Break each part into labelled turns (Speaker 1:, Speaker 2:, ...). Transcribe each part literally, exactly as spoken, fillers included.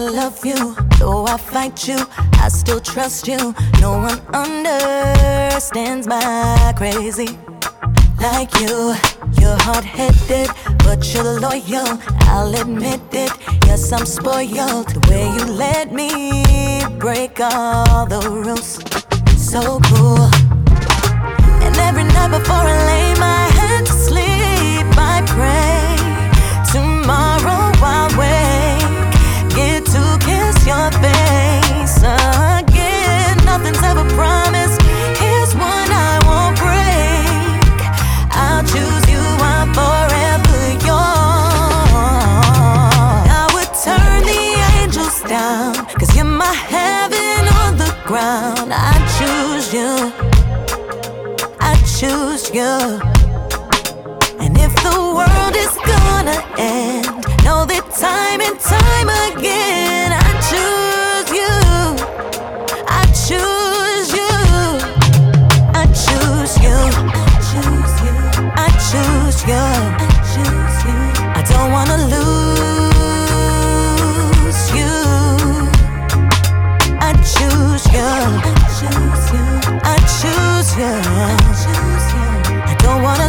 Speaker 1: love you. Though I fight you, I still trust you. No one understands my crazy like you. You're hard-headed, but you're loyal, I'll admit it. Yes, I'm spoiled, the way you let me break all the rules. So cool. And every night before I lay my head to sleep, I pray tomorrow I'll wake, get to kiss your face again. Nothing's ever promised, here's one I won't break. I'll choose you, I'm forever yours. I would turn the angels down, cause you're my heaven on the ground. I choose you, I choose you. And if the world is gonna end, know that time and time again I choose you, I choose you, I choose you, I choose you, I choose you, I choose you. I don't wanna lose you. I choose you, I choose you, I choose you, I choose you. I don't wanna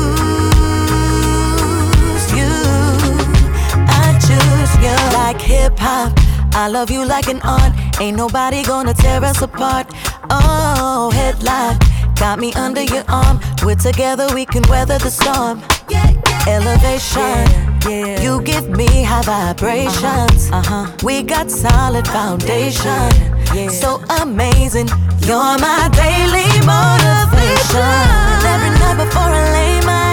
Speaker 1: lose you. I choose you. Like hip hop, I love you like an art. Ain't nobody gonna tear us apart. Oh, headlock, got me under your arm. We're together, we can weather the storm. Elevation, yeah. You give me high vibrations. Uh-huh. Uh-huh. We got solid foundation. Yeah. So amazing, you're my daily motivation. And every night before I lay my